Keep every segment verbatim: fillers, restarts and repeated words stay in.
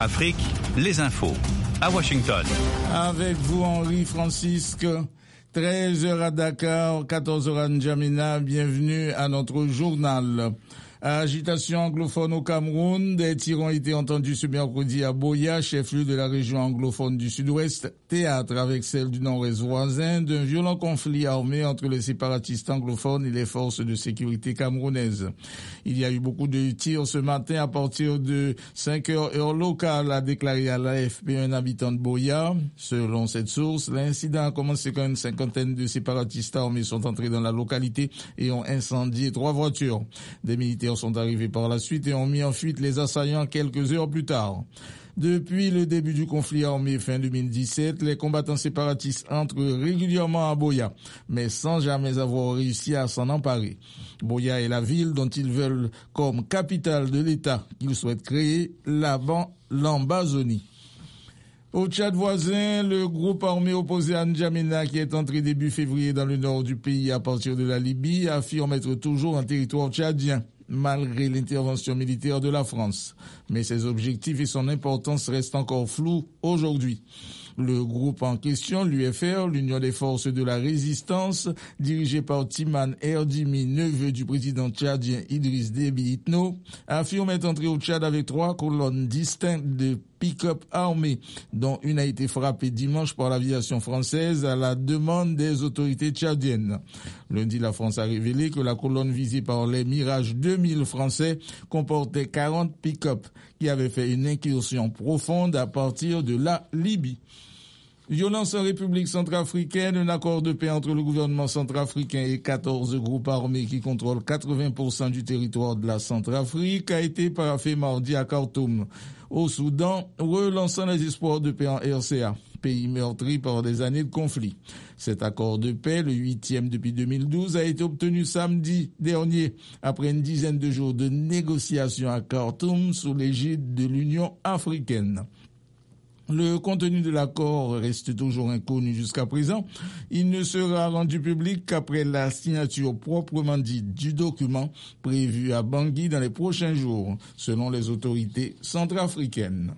Afrique, les infos, à Washington. Avec vous, Henri Francisque, treize heures à Dakar, quatorze heures à N'Djamena, bienvenue à notre journal. Agitation anglophone au Cameroun, des tirs ont été entendus ce mercredi à Boya, chef-lieu de la région anglophone du sud-ouest, théâtre avec celle du nord-est voisin d'un violent conflit armé entre les séparatistes anglophones et les forces de sécurité camerounaises. Il y a eu beaucoup de tirs ce matin à partir de cinq heures heure locale, a déclaré à l'A F P un habitant de Boya. Selon cette source, l'incident a commencé quand une cinquantaine de séparatistes armés sont entrés dans la localité et ont incendié trois voitures. Des militaires sont arrivés par la suite et ont mis en fuite les assaillants quelques heures plus tard. Depuis le début du conflit armé fin deux mille dix-sept, les combattants séparatistes entrent régulièrement à Boya, mais sans jamais avoir réussi à s'en emparer. Boya est la ville dont ils veulent comme capitale de l'État qu'ils souhaitent créer, l'Ambazonie. Au Tchad voisin, le groupe armé opposé à N'Djamena, qui est entré début février dans le nord du pays à partir de la Libye, affirme être toujours en territoire tchadien, malgré l'intervention militaire de la France. Mais ses objectifs et son importance restent encore flous aujourd'hui. Le groupe en question, l'U F R, l'Union des forces de la résistance, dirigé par Timan Erdimi, neveu du président tchadien Idriss Déby Itno, affirme être entré au Tchad avec trois colonnes distinctes de pick-up armés, dont une a été frappée dimanche par l'aviation française à la demande des autorités tchadiennes. Lundi, la France a révélé que la colonne visée par les Mirage deux mille français comportait quarante pick-up qui avaient fait une incursion profonde à partir de la Libye. Violence en République centrafricaine, un accord de paix entre le gouvernement centrafricain et quatorze groupes armés qui contrôlent quatre-vingts pour cent du territoire de la Centrafrique a été paraphé mardi à Khartoum, au Soudan, relançant les espoirs de paix en R C A, pays meurtri par des années de conflit. Cet accord de paix, le huitième depuis deux mille douze, a été obtenu samedi dernier, après une dizaine de jours de négociations à Khartoum sous l'égide de l'Union africaine. Le contenu de l'accord reste toujours inconnu jusqu'à présent. Il ne sera rendu public qu'après la signature proprement dite du document prévu à Bangui dans les prochains jours, selon les autorités centrafricaines.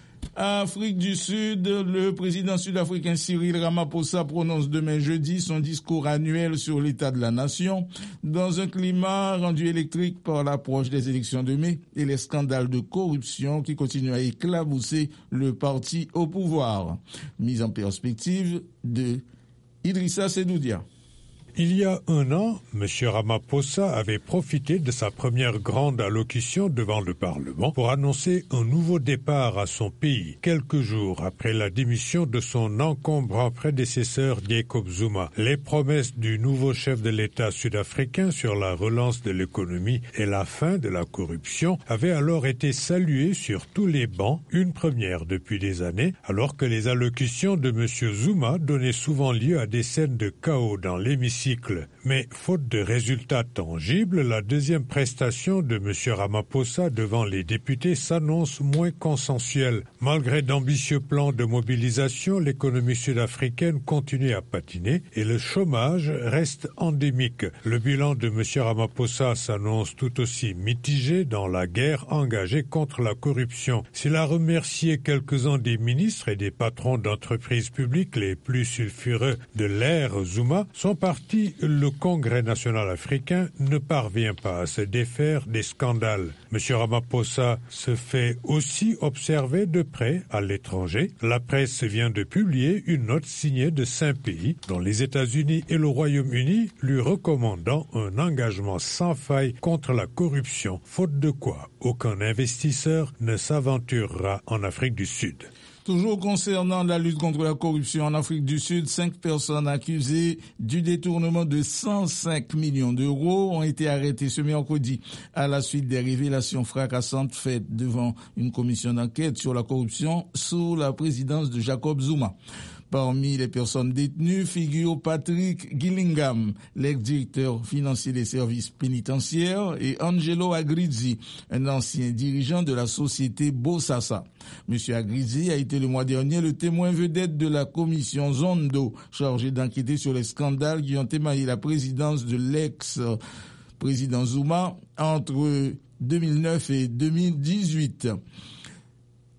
Afrique du Sud, le président sud-africain Cyril Ramaphosa prononce demain jeudi son discours annuel sur l'état de la nation, dans un climat rendu électrique par l'approche des élections de mai et les scandales de corruption qui continuent à éclabousser le parti au pouvoir. Mise en perspective de Idrissa Sedoudia. Il y a un an, M. Ramaphosa avait profité de sa première grande allocution devant le Parlement pour annoncer un nouveau départ à son pays, quelques jours après la démission de son encombrant prédécesseur Jacob Zuma. Les promesses du nouveau chef de l'État sud-africain sur la relance de l'économie et la fin de la corruption avaient alors été saluées sur tous les bancs, une première depuis des années, alors que les allocutions de M. Zuma donnaient souvent lieu à des scènes de chaos dans l'hémicycle. Mais faute de résultats tangibles, la deuxième prestation de M. Ramaphosa devant les députés s'annonce moins consensuelle. Malgré d'ambitieux plans de mobilisation, l'économie sud-africaine continue à patiner et le chômage reste endémique. Le bilan de M. Ramaphosa s'annonce tout aussi mitigé dans la guerre engagée contre la corruption. S'il a remercié quelques-uns des ministres et des patrons d'entreprises publiques les plus sulfureux de l'ère Zuma, son parti le Congrès national africain ne parvient pas à se défaire des scandales. M. Ramaphosa se fait aussi observer de près à l'étranger. La presse vient de publier une note signée de cinq pays, dont les États-Unis et le Royaume-Uni, lui recommandant un engagement sans faille contre la corruption, faute de quoi aucun investisseur ne s'aventurera en Afrique du Sud. Toujours concernant la lutte contre la corruption en Afrique du Sud, cinq personnes accusées du détournement de cent cinq millions d'euros ont été arrêtées ce mercredi à la suite des révélations fracassantes faites devant une commission d'enquête sur la corruption sous la présidence de Jacob Zuma. Parmi les personnes détenues figure Patrick Gillingham, l'ex-directeur financier des services pénitentiaires, et Angelo Agrizzi, un ancien dirigeant de la société Bosasa. Monsieur Agrizzi a été le mois dernier le témoin vedette de la commission Zondo, chargée d'enquêter sur les scandales qui ont émaillé la présidence de l'ex-président Zuma entre deux mille neuf et deux mille dix-huit.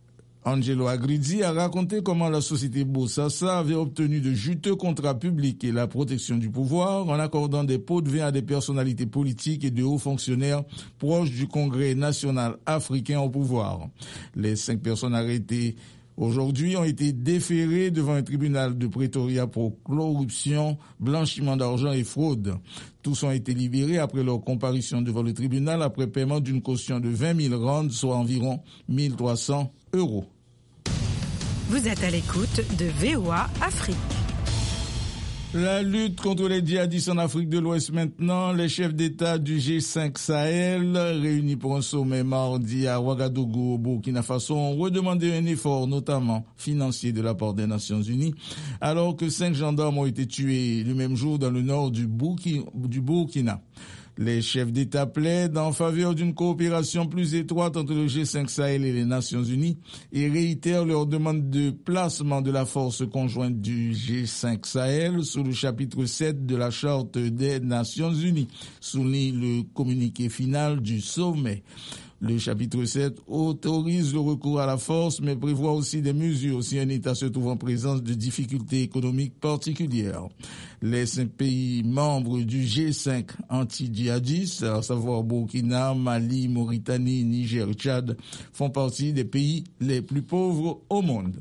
Angelo Agridi a raconté comment la société Bosasa avait obtenu de juteux contrats publics et la protection du pouvoir en accordant des pots de vin à des personnalités politiques et de hauts fonctionnaires proches du Congrès national africain au pouvoir. Les cinq personnes arrêtées aujourd'hui ont été déférées devant un tribunal de Pretoria pour corruption, blanchiment d'argent et fraude. Tous ont été libérés après leur comparution devant le tribunal après paiement d'une caution de vingt mille rands, soit environ mille trois cents euros. Vous êtes à l'écoute de V O A Afrique. La lutte contre les djihadistes en Afrique de l'Ouest maintenant. Les chefs d'État du G cinq Sahel, réunis pour un sommet mardi à Ouagadougou, au Burkina Faso, ont redemandé un effort, notamment financier, de la part des Nations Unies, alors que cinq gendarmes ont été tués le même jour dans le nord du Burkina. Les chefs d'État plaident en faveur d'une coopération plus étroite entre le G cinq Sahel et les Nations Unies et réitèrent leur demande de placement de la force conjointe du G cinq Sahel sous le chapitre sept de la Charte des Nations Unies, souligne le communiqué final du sommet. Le chapitre sept autorise le recours à la force, mais prévoit aussi des mesures si un État se trouve en présence de difficultés économiques particulières. Les cinq pays membres du G cinq anti-djihadistes, à savoir Burkina, Mali, Mauritanie, Niger, Tchad, font partie des pays les plus pauvres au monde.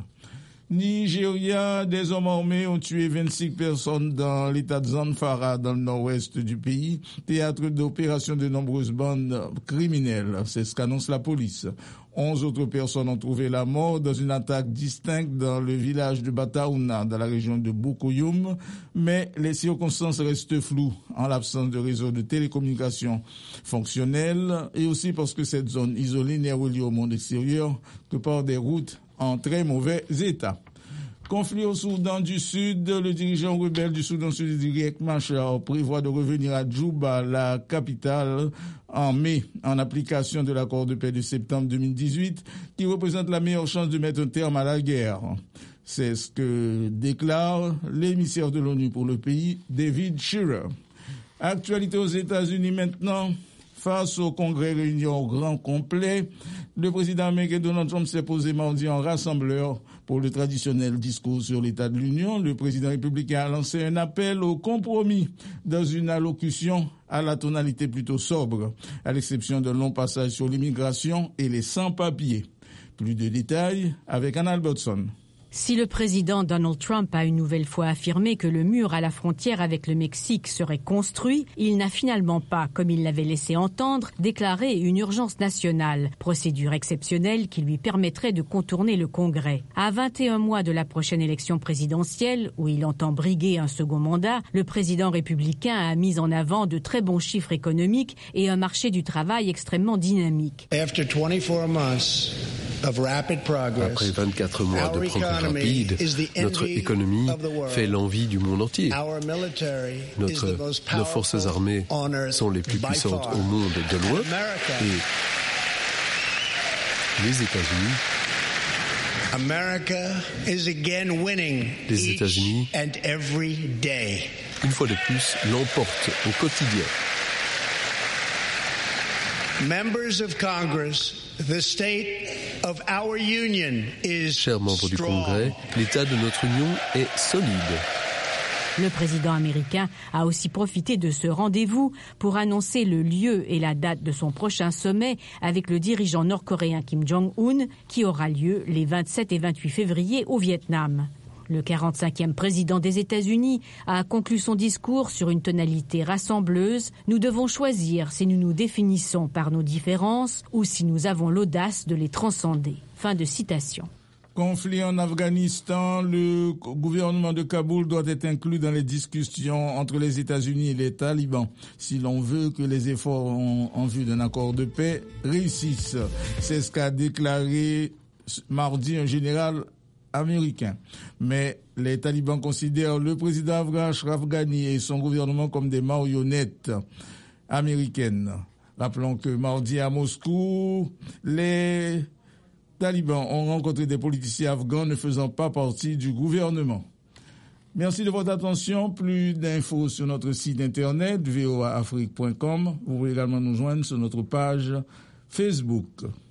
Nigeria, des hommes armés ont tué vingt-six personnes dans l'état de Zamfara, dans le nord-ouest du pays, théâtre d'opérations de nombreuses bandes criminelles. C'est ce qu'annonce la police. Onze autres personnes ont trouvé la mort dans une attaque distincte dans le village de Bataouna, dans la région de Bokoyoum, mais les circonstances restent floues en l'absence de réseau de télécommunications fonctionnels et aussi parce que cette zone isolée n'est reliée au monde extérieur que par des routes en très mauvais état. Conflit au Soudan du Sud, le dirigeant rebelle du Soudan Sud, Riek Machar, prévoit de revenir à Djouba, la capitale, en mai, en application de l'accord de paix de septembre deux mille dix-huit, qui représente la meilleure chance de mettre un terme à la guerre. C'est ce que déclare l'émissaire de l'ONU pour le pays, David Shearer. Actualité aux États-Unis maintenant. Face au Congrès réunion au grand complet, le président américain Donald Trump s'est posé mardi en rassembleur pour le traditionnel discours sur l'état de l'Union. Le président républicain a lancé un appel au compromis dans une allocution à la tonalité plutôt sobre, à l'exception d'un long passage sur l'immigration et les sans-papiers. Plus de détails avec Anna Albertson. Si le président Donald Trump a une nouvelle fois affirmé que le mur à la frontière avec le Mexique serait construit, il n'a finalement pas, comme il l'avait laissé entendre, déclaré une urgence nationale, procédure exceptionnelle qui lui permettrait de contourner le Congrès. À vingt et un mois de la prochaine élection présidentielle, où il entend briguer un second mandat, le président républicain a mis en avant de très bons chiffres économiques et un marché du travail extrêmement dynamique. After twenty-four months of rapid progress, après vingt-quatre mois de progrès rapide, notre économie fait l'envie du monde entier. Notre, nos forces armées sont les plus puissantes au monde de loin et les États-Unis les États-Unis, une fois de plus, l'emportent au quotidien. Members of Congress, the state of our union is Chers membres du Congrès, l'état de notre union est solide. Le président américain a aussi profité de ce rendez-vous pour annoncer le lieu et la date de son prochain sommet avec le dirigeant nord-coréen Kim Jong-un, qui aura lieu les vingt-sept et vingt-huit février au Vietnam. Le quarante-cinquième président des États-Unis a conclu son discours sur une tonalité rassembleuse. Nous devons choisir si nous nous définissons par nos différences ou si nous avons l'audace de les transcender. Fin de citation. Conflit en Afghanistan, le gouvernement de Kaboul doit être inclus dans les discussions entre les États-Unis et les talibans si l'on veut que les efforts en, en vue d'un accord de paix réussissent. C'est ce qu'a déclaré mardi un général américain. Mais les talibans considèrent le président afghan Ashraf Ghani et son gouvernement comme des marionnettes américaines. Rappelons que mardi à Moscou, les talibans ont rencontré des politiciens afghans ne faisant pas partie du gouvernement. Merci de votre attention. Plus d'infos sur notre site internet v o a afrique point com. Vous pouvez également nous joindre sur notre page Facebook.